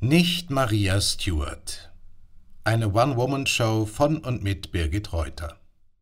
Nicht Maria Stuart. Eine One-Woman-Show von und mit Birgit Reuter.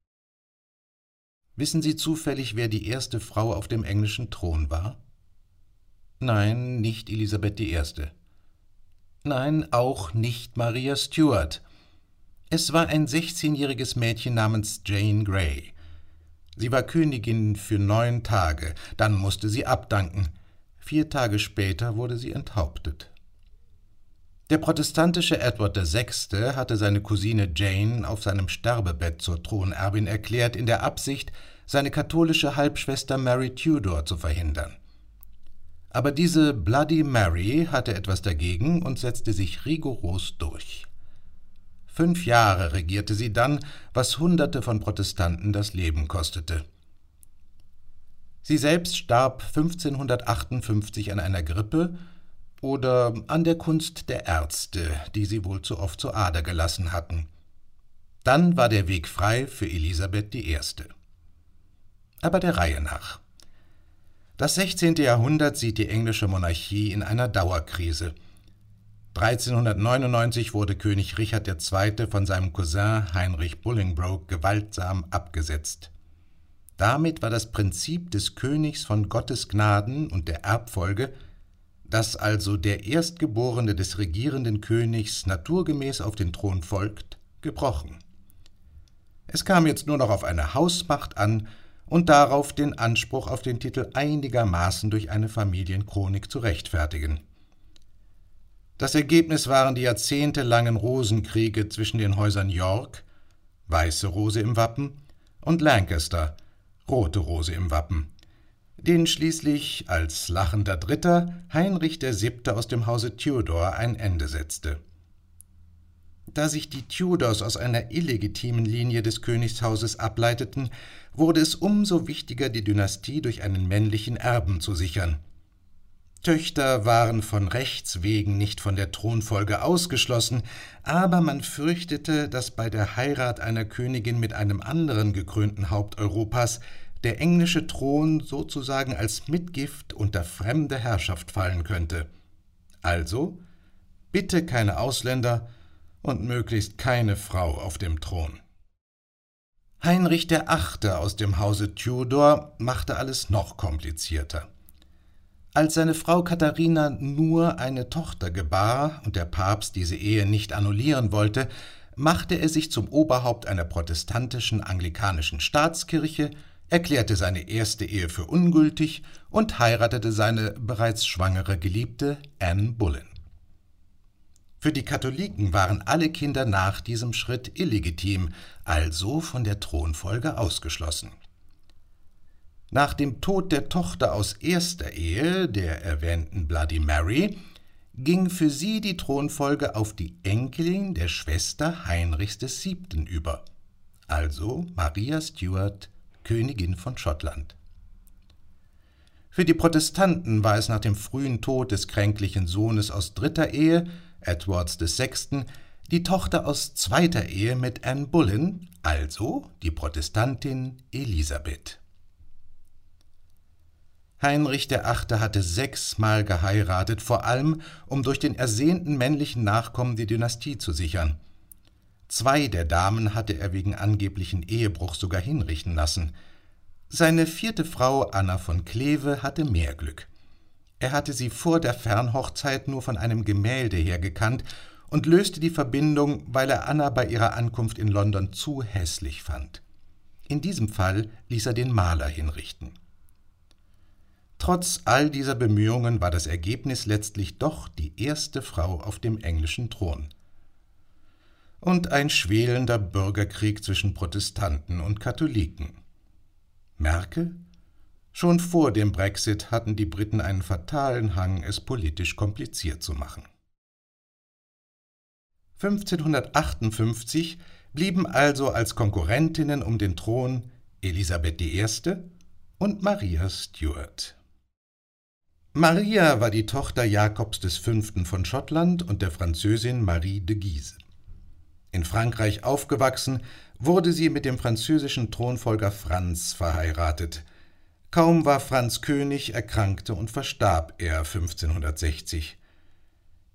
Wissen Sie zufällig, wer die erste Frau auf dem englischen Thron war? Nein, nicht Elisabeth I. Nein, auch nicht Maria Stuart. Es war ein 16-jähriges Mädchen namens Jane Grey. Sie war Königin für 9 Tage, dann musste sie abdanken. 4 Tage später wurde sie enthauptet. Der protestantische Edward VI. Hatte seine Cousine Jane auf seinem Sterbebett zur Thronerbin erklärt, in der Absicht, seine katholische Halbschwester Mary Tudor zu verhindern. Aber diese Bloody Mary hatte etwas dagegen und setzte sich rigoros durch. 5 Jahre regierte sie dann, was Hunderte von Protestanten das Leben kostete. Sie selbst starb 1558 an einer Grippe oder an der Kunst der Ärzte, die sie wohl zu oft zur Ader gelassen hatten. Dann war der Weg frei für Elisabeth I. Aber der Reihe nach. Das 16. Jahrhundert sieht die englische Monarchie in einer Dauerkrise. 1399 wurde König Richard II. Von seinem Cousin Heinrich Bolingbroke gewaltsam abgesetzt. Damit war das Prinzip des Königs von Gottes Gnaden und der Erbfolge, dass also der Erstgeborene des regierenden Königs naturgemäß auf den Thron folgt, gebrochen. Es kam jetzt nur noch auf eine Hausmacht an und darauf, den Anspruch auf den Titel einigermaßen durch eine Familienchronik zu rechtfertigen. Das Ergebnis waren die jahrzehntelangen Rosenkriege zwischen den Häusern York, weiße Rose im Wappen, und Lancaster, rote Rose im Wappen, denen schließlich als lachender Dritter Heinrich VII. Aus dem Hause Tudor ein Ende setzte. Da sich die Tudors aus einer illegitimen Linie des Königshauses ableiteten, wurde es umso wichtiger, die Dynastie durch einen männlichen Erben zu sichern. Töchter waren von Rechts wegen nicht von der Thronfolge ausgeschlossen, aber man fürchtete, dass bei der Heirat einer Königin mit einem anderen gekrönten Haupt Europas der englische Thron sozusagen als Mitgift unter fremde Herrschaft fallen könnte. Also bitte keine Ausländer und möglichst keine Frau auf dem Thron. Heinrich VIII. Aus dem Hause Tudor machte alles noch komplizierter. Als seine Frau Katharina nur eine Tochter gebar und der Papst diese Ehe nicht annullieren wollte, machte er sich zum Oberhaupt einer protestantischen anglikanischen Staatskirche, erklärte seine erste Ehe für ungültig und heiratete seine bereits schwangere Geliebte Anne Boleyn. Für die Katholiken waren alle Kinder nach diesem Schritt illegitim, also von der Thronfolge ausgeschlossen. Nach dem Tod der Tochter aus erster Ehe, der erwähnten Bloody Mary, ging für sie die Thronfolge auf die Enkelin der Schwester Heinrichs VII. Über, also Maria Stuart, Königin von Schottland. Für die Protestanten war es nach dem frühen Tod des kränklichen Sohnes aus dritter Ehe, Edwards VI., die Tochter aus zweiter Ehe mit Anne Boleyn, also die Protestantin Elisabeth. Heinrich VIII. Hatte 6-mal geheiratet, vor allem, um durch den ersehnten männlichen Nachkommen die Dynastie zu sichern. 2 der Damen hatte er wegen angeblichen Ehebruchs sogar hinrichten lassen. Seine 4. Frau, Anna von Kleve, hatte mehr Glück. Er hatte sie vor der Fernhochzeit nur von einem Gemälde her gekannt und löste die Verbindung, weil er Anna bei ihrer Ankunft in London zu hässlich fand. In diesem Fall ließ er den Maler hinrichten. Trotz all dieser Bemühungen war das Ergebnis letztlich doch die erste Frau auf dem englischen Thron. Und ein schwelender Bürgerkrieg zwischen Protestanten und Katholiken. Merke, schon vor dem Brexit hatten die Briten einen fatalen Hang, es politisch kompliziert zu machen. 1558 blieben also als Konkurrentinnen um den Thron Elisabeth I. und Maria Stuart. Maria war die Tochter Jakobs V. von Schottland und der Französin Marie de Guise. In Frankreich aufgewachsen, wurde sie mit dem französischen Thronfolger Franz verheiratet. Kaum war Franz König, erkrankte und verstarb er 1560.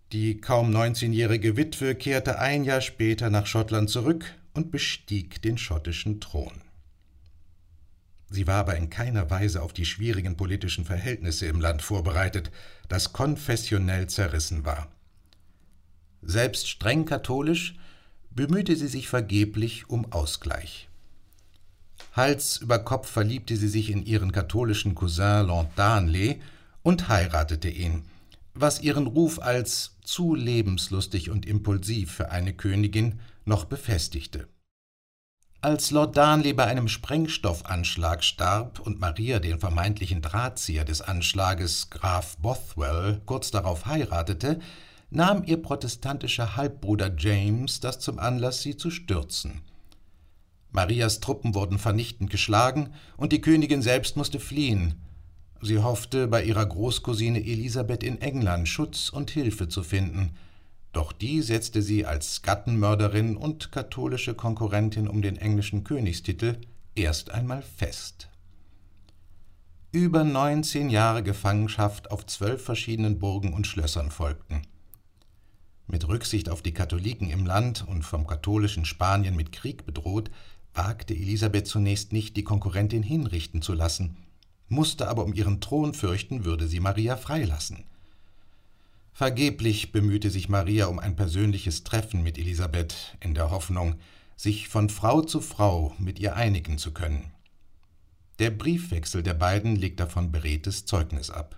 Die kaum 19-jährige Witwe kehrte ein Jahr später nach Schottland zurück und bestieg den schottischen Thron. Sie war aber in keiner Weise auf die schwierigen politischen Verhältnisse im Land vorbereitet, das konfessionell zerrissen war. Selbst streng katholisch bemühte sie sich vergeblich um Ausgleich. Hals über Kopf verliebte sie sich in ihren katholischen Cousin Lord Darnley und heiratete ihn, was ihren Ruf als zu lebenslustig und impulsiv für eine Königin noch befestigte. Als Lord Darnley bei einem Sprengstoffanschlag starb und Maria den vermeintlichen Drahtzieher des Anschlages, Graf Bothwell, kurz darauf heiratete, nahm ihr protestantischer Halbbruder James das zum Anlass, sie zu stürzen. Marias Truppen wurden vernichtend geschlagen und die Königin selbst musste fliehen. Sie hoffte, bei ihrer Großcousine Elisabeth in England Schutz und Hilfe zu finden, doch die setzte sie als Gattenmörderin und katholische Konkurrentin um den englischen Königstitel erst einmal fest. Über 19 Jahre Gefangenschaft auf 12 verschiedenen Burgen und Schlössern folgten. Mit Rücksicht auf die Katholiken im Land und vom katholischen Spanien mit Krieg bedroht, wagte Elisabeth zunächst nicht, die Konkurrentin hinrichten zu lassen, musste aber um ihren Thron fürchten, würde sie Maria freilassen. Vergeblich bemühte sich Maria um ein persönliches Treffen mit Elisabeth, in der Hoffnung, sich von Frau zu Frau mit ihr einigen zu können. Der Briefwechsel der beiden legt davon beredtes Zeugnis ab.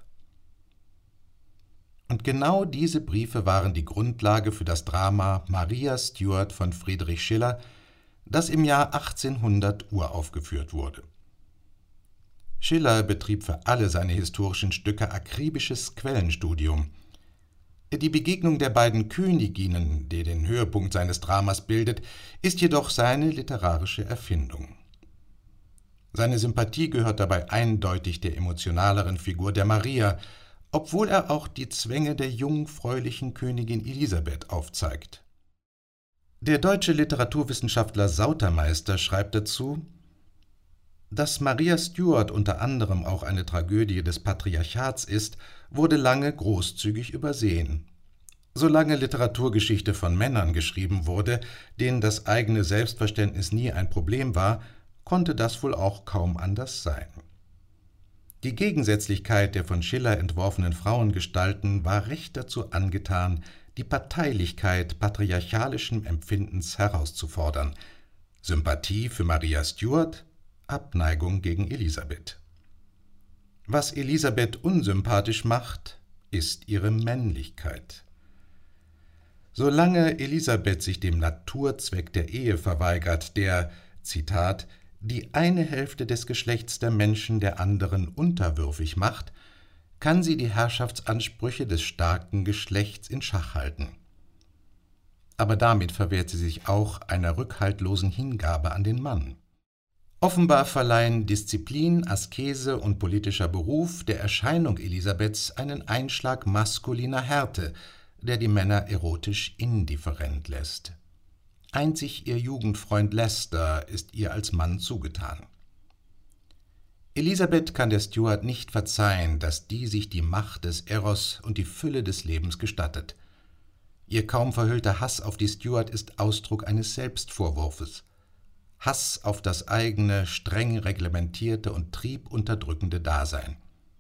Und genau diese Briefe waren die Grundlage für das Drama Maria Stuart von Friedrich Schiller, das im Jahr 1800 uraufgeführt wurde. Schiller betrieb für alle seine historischen Stücke akribisches Quellenstudium. Die Begegnung der beiden Königinnen, die den Höhepunkt seines Dramas bildet, ist jedoch seine literarische Erfindung. Seine Sympathie gehört dabei eindeutig der emotionaleren Figur der Maria, obwohl er auch die Zwänge der jungfräulichen Königin Elisabeth aufzeigt. Der deutsche Literaturwissenschaftler Sautermeister schreibt dazu: Dass Maria Stuart unter anderem auch eine Tragödie des Patriarchats ist, wurde lange großzügig übersehen. Solange Literaturgeschichte von Männern geschrieben wurde, denen das eigene Selbstverständnis nie ein Problem war, konnte das wohl auch kaum anders sein. Die Gegensätzlichkeit der von Schiller entworfenen Frauengestalten war recht dazu angetan, die Parteilichkeit patriarchalischen Empfindens herauszufordern. Sympathie für Maria Stuart, Abneigung gegen Elisabeth. Was Elisabeth unsympathisch macht, ist ihre Männlichkeit. Solange Elisabeth sich dem Naturzweck der Ehe verweigert, der, Zitat, die eine Hälfte des Geschlechts der Menschen der anderen unterwürfig macht, kann sie die Herrschaftsansprüche des starken Geschlechts in Schach halten. Aber damit verwehrt sie sich auch einer rückhaltlosen Hingabe an den Mann. Offenbar verleihen Disziplin, Askese und politischer Beruf der Erscheinung Elisabeths einen Einschlag maskuliner Härte, der die Männer erotisch indifferent lässt. Einzig ihr Jugendfreund Leicester ist ihr als Mann zugetan. Elisabeth kann der Stuart nicht verzeihen, dass die sich die Macht des Eros und die Fülle des Lebens gestattet. Ihr kaum verhüllter Hass auf die Stuart ist Ausdruck eines Selbstvorwurfs. Hass auf das eigene, streng reglementierte und triebunterdrückende Dasein.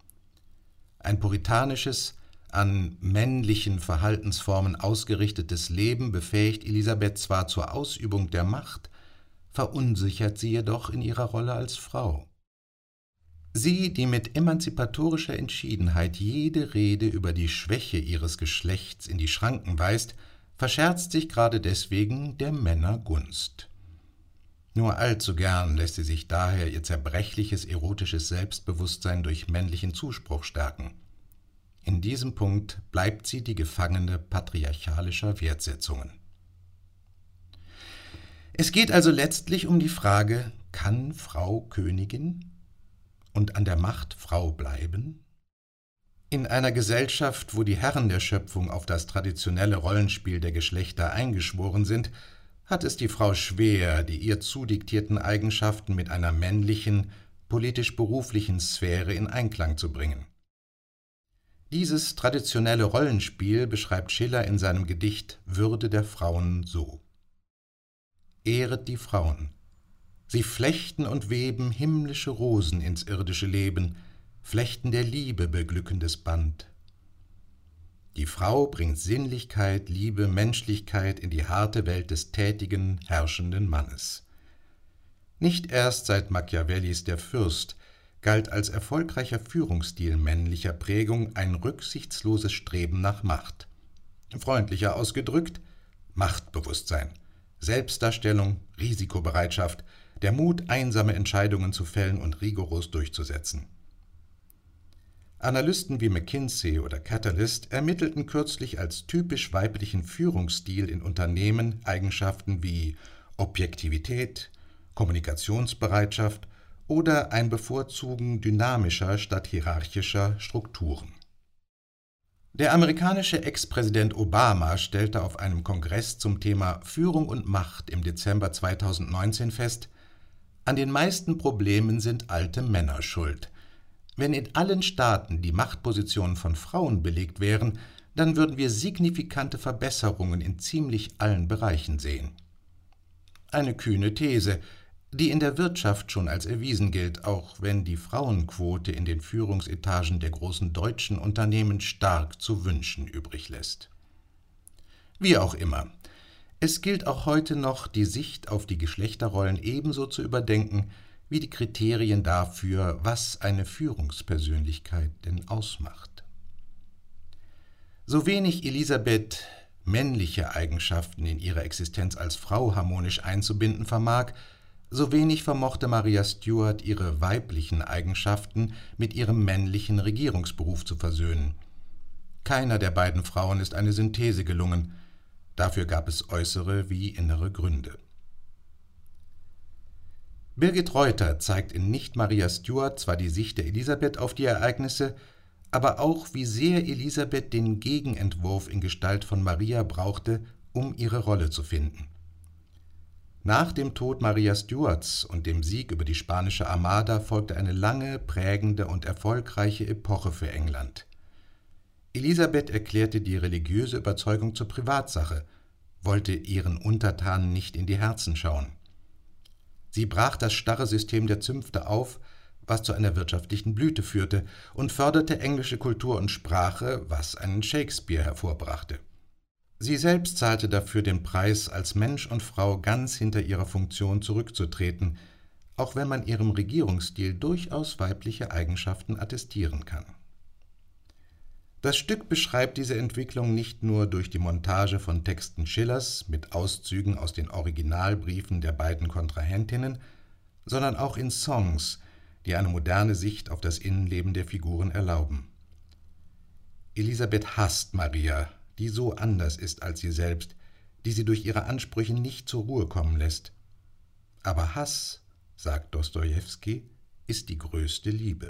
Ein puritanisches, an männlichen Verhaltensformen ausgerichtetes Leben befähigt Elisabeth zwar zur Ausübung der Macht, verunsichert sie jedoch in ihrer Rolle als Frau. Sie, die mit emanzipatorischer Entschiedenheit jede Rede über die Schwäche ihres Geschlechts in die Schranken weist, verscherzt sich gerade deswegen der Männer Gunst. Nur allzu gern lässt sie sich daher ihr zerbrechliches erotisches Selbstbewusstsein durch männlichen Zuspruch stärken. In diesem Punkt bleibt sie die Gefangene patriarchalischer Wertsetzungen. Es geht also letztlich um die Frage, kann Frau Königin und an der Macht Frau bleiben? In einer Gesellschaft, wo die Herren der Schöpfung auf das traditionelle Rollenspiel der Geschlechter eingeschworen sind, hat es die Frau schwer, die ihr zudiktierten Eigenschaften mit einer männlichen, politisch-beruflichen Sphäre in Einklang zu bringen. Dieses traditionelle Rollenspiel beschreibt Schiller in seinem Gedicht Würde der Frauen so: Ehret die Frauen. Sie flechten und weben himmlische Rosen ins irdische Leben, flechten der Liebe beglückendes Band. Die Frau bringt Sinnlichkeit, Liebe, Menschlichkeit in die harte Welt des tätigen, herrschenden Mannes. Nicht erst seit Machiavellis Der Fürst galt als erfolgreicher Führungsstil männlicher Prägung ein rücksichtsloses Streben nach Macht. Freundlicher ausgedrückt: Machtbewusstsein, Selbstdarstellung, Risikobereitschaft, der Mut, einsame Entscheidungen zu fällen und rigoros durchzusetzen. Analysten wie McKinsey oder Catalyst ermittelten kürzlich als typisch weiblichen Führungsstil in Unternehmen Eigenschaften wie Objektivität, Kommunikationsbereitschaft oder ein Bevorzugen dynamischer statt hierarchischer Strukturen. Der amerikanische Ex-Präsident Obama stellte auf einem Kongress zum Thema Führung und Macht im Dezember 2019 fest: An den meisten Problemen sind alte Männer schuld. Wenn in allen Staaten die Machtpositionen von Frauen belegt wären, dann würden wir signifikante Verbesserungen in ziemlich allen Bereichen sehen. Eine kühne These, die in der Wirtschaft schon als erwiesen gilt, auch wenn die Frauenquote in den Führungsetagen der großen deutschen Unternehmen stark zu wünschen übrig lässt. Wie auch immer, es gilt auch heute noch, die Sicht auf die Geschlechterrollen ebenso zu überdenken, wie die Kriterien dafür, was eine Führungspersönlichkeit denn ausmacht. So wenig Elisabeth männliche Eigenschaften in ihrer Existenz als Frau harmonisch einzubinden vermag, so wenig vermochte Maria Stuart ihre weiblichen Eigenschaften mit ihrem männlichen Regierungsberuf zu versöhnen. Keiner der beiden Frauen ist eine Synthese gelungen, dafür gab es äußere wie innere Gründe. Birgit Reuter zeigt in Nicht Maria Stuart zwar die Sicht der Elisabeth auf die Ereignisse, aber auch, wie sehr Elisabeth den Gegenentwurf in Gestalt von Maria brauchte, um ihre Rolle zu finden. Nach dem Tod Maria Stuarts und dem Sieg über die spanische Armada folgte eine lange, prägende und erfolgreiche Epoche für England. Elisabeth erklärte die religiöse Überzeugung zur Privatsache, wollte ihren Untertanen nicht in die Herzen schauen. Sie brach das starre System der Zünfte auf, was zu einer wirtschaftlichen Blüte führte, und förderte englische Kultur und Sprache, was einen Shakespeare hervorbrachte. Sie selbst zahlte dafür den Preis, als Mensch und Frau ganz hinter ihrer Funktion zurückzutreten, auch wenn man ihrem Regierungsstil durchaus weibliche Eigenschaften attestieren kann. Das Stück beschreibt diese Entwicklung nicht nur durch die Montage von Texten Schillers mit Auszügen aus den Originalbriefen der beiden Kontrahentinnen, sondern auch in Songs, die eine moderne Sicht auf das Innenleben der Figuren erlauben. Elisabeth hasst Maria, die so anders ist als sie selbst, die sie durch ihre Ansprüche nicht zur Ruhe kommen lässt. Aber Hass, sagt Dostojewski, ist die größte Liebe.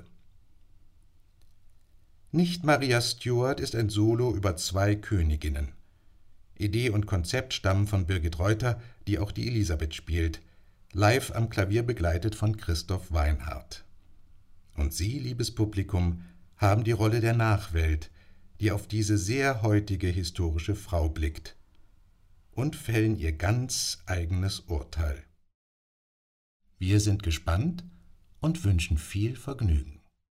Nicht Maria Stuart ist ein Solo über zwei Königinnen. Idee und Konzept stammen von Birgit Reuter, die auch die Elisabeth spielt, live am Klavier begleitet von Christoph Weinhardt. Und Sie, liebes Publikum, haben die Rolle der Nachwelt, die auf diese sehr heutige historische Frau blickt, und fällen ihr ganz eigenes Urteil. Wir sind gespannt und wünschen viel Vergnügen.